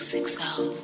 Music Sound.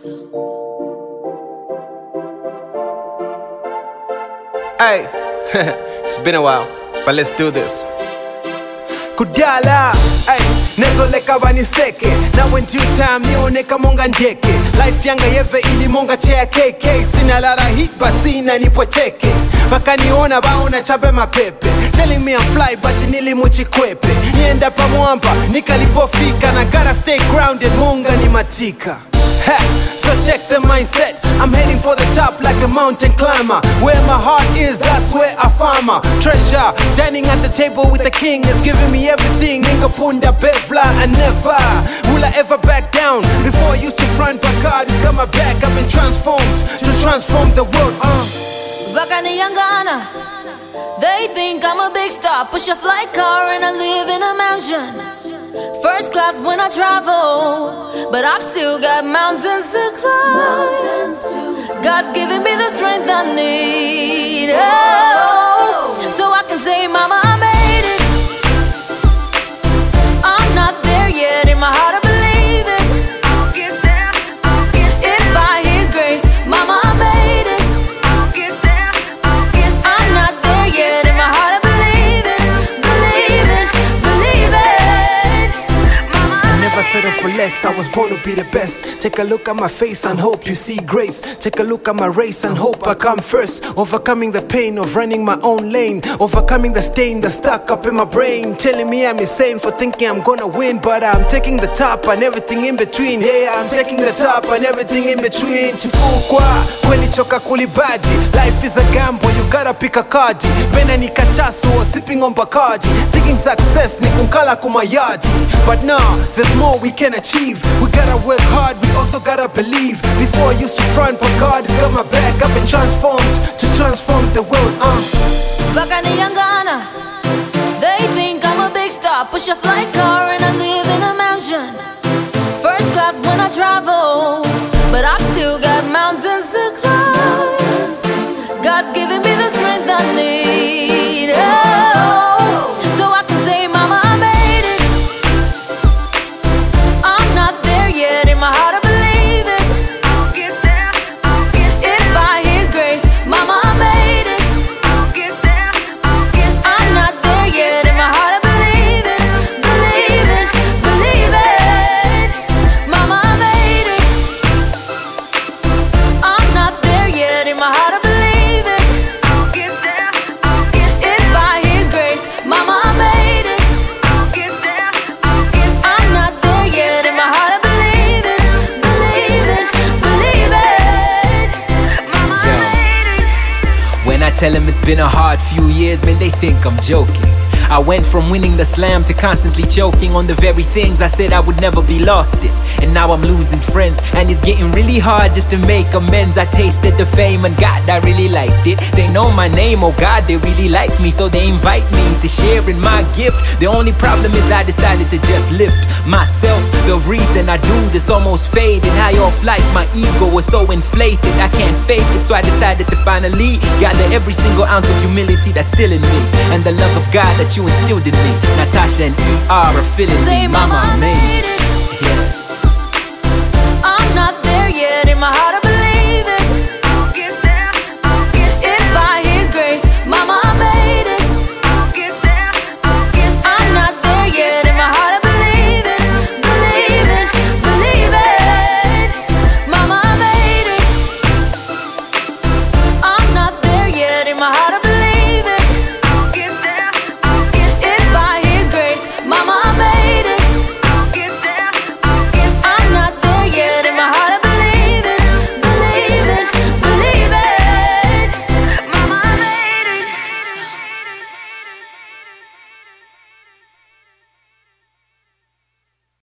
Hey, it's been a while, but let's do this. Kudala, hey, nezoleka baniseke. Now in due time, nioneka monga ndeke. Life yanga yeve ili monga chea KK. Sina lara hit, basina nipoteke. Bakaniona baona chabe mapepe. Telling me I'm fly, but nili muchikwepe. Nienda pa mwamba, nikalipofika. Na gotta stay grounded, munga ni matika. Ha, so check the mindset. I'm heading for the top like a mountain climber. Where my heart is, that's where I find my treasure. Dining at the table with the king is giving me everything. Ningapunda bevla and never will I ever back down. Before I used to front, but God has got my back. I've been transformed to transform the world. Bakani Yangana, they think I'm a big star. Push a flight car and I live in a mansion. First class when I travel, but I've still got mountains to climb. God's giving me the strength I need, oh, so I can say, Mama, I made it. I'm not there yet, in my heart I believe it. I'll get there, I'll get there. It's by His grace, Mama, I made it. I'll get there, I'll get there. I'm not there yet, in my heart I believe it, believe it, believe it. Mama, I never settle for less, I was born to be the best. Take a look at my face and hope you see grace. Take a look at my race and hope I come first. Overcoming the pain of running my own lane. Overcoming the stain that's stuck up in my brain. Telling me I'm insane for thinking I'm gonna win. But I'm taking the top and everything in between. Yeah, I'm taking the top and everything in between. Chifukwa, kweli choka kulibadi. Life is a gamble, you gotta pick a card. Bena ni kachaso, sipping on Bacardi. Thinking success ni kunkala kumayadi. But now, there's more we can achieve. We gotta work hard, we also gotta believe. Before I used to front, but God has got my back. I've been transformed to transform the world. Bakani Yangana, they think I'm a big star. Push a flight car and I live in a mansion. First class when I travel, but I've still got mountains to climb. God's giving me the strength I need, oh, so I can say, Mama, I made it. I'm not there yet, in my heart I believe it. I'll get there, I'll get there. It's by His grace, Mama, I made it. I'll get there, I'll get there. I'm not there yet, in my heart I believe it, believe it, believe it. Mama, I made it. I'm not there yet, in my heart I believe it. I'll get there, I'll get there. It's by His grace, Mama, I made it. I'll get there, I'll get there. I'm not there yet, in my heart I believe it, believe it, believe it. Mama, I made it. When I tell them it's been a hard few years, man, they think I'm joking. I went from winning the slam to constantly choking on the very things I said I would never be lost in. And now I'm losing friends, and it's getting really hard just to make amends. I tasted the fame, and God, I really liked it. They know my name, oh God, they really like me, so they invite me to share in my gift. The only problem is I decided to just lift myself. The reason I do this almost faded. High off life, my ego was so inflated, I can't fake it, so I decided to finally gather every single ounce of humility that's still in me, and the love of God that you instilled in me. Natasha and ER are feeling Say, me. Mama, I made it. I'm not there yet, in my heart I